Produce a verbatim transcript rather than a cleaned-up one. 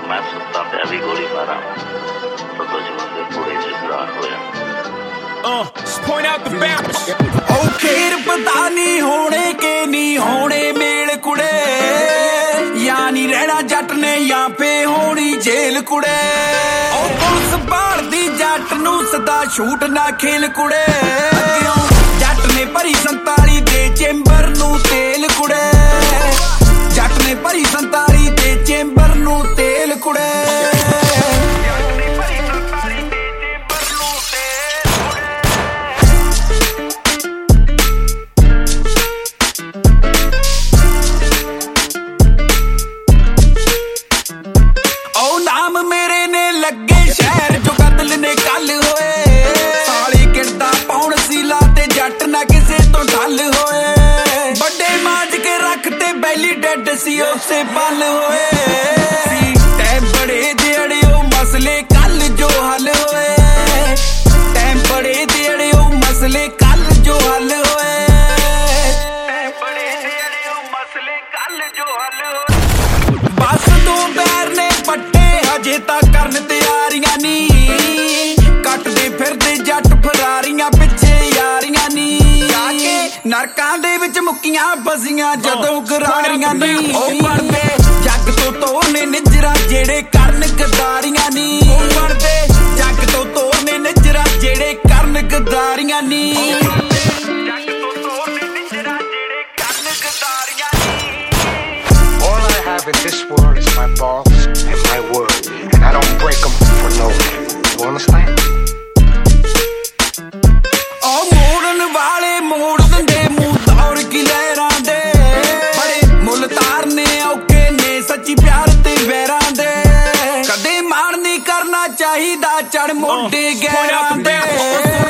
मैं सुता पिया भी गोली मारा तो दुश्मन के पूरे जिगरा होया। Uh, just point out the bounce. ओ खेर पता नहीं होने के नहीं होने मेल कुड़े, यानी रहना जट ने यहाँ पे होनी जेल कुड़े। ओ पुलिस बाहर दी जट नू सदा छूट ना खेल कुड़े, जट ने भरी संताली दे चेंबर नू तेल कुड़े, जट ने भरी संताली दे चेंबर नू तेल कुड़े। लगे शहर जो कतल ने कल होए, साली किरदा पौन सीला ते जट ना किसे तो ढल होए, बड़े मांज के रखते बैली डेड सी उससे पल होए, टैम बड़े देड़े ओ मसले कल जो हल होए, टैम बड़े देड़े ओ मसले कल जो हल होए, टैम बड़े देड़े ओ मसले कल जो हल होए। बस दो पैर ने पट्टे हजे तक करन तैयारियां नी, कटदे फिरदे जट फरारियां पिछे यारियां नी, जाके नरकां दे विच मुक्कियां फसियां जदों गरारियां नी। ओ मरदे जग तो तोड़ने निजरा जेड़े करन गदारियां नी, ओ मरदे जग तो तोड़ने निजरा जेड़े करन गदारियां नी, जग तो तोड़ने निजरा जेड़े करन गदारियां नी। All I have in this world is my balls and my word, and I don't break them for no one. You understand? ओ मोड़न वाले मोड़ दंदे मुंह तौर की लहरां दे, बड़े मुल तारने औखे ने सच्ची प्यार ते वैरां दे, कदे माण नहीं करना चाहिदा चढ़ मोढे गैरां दे।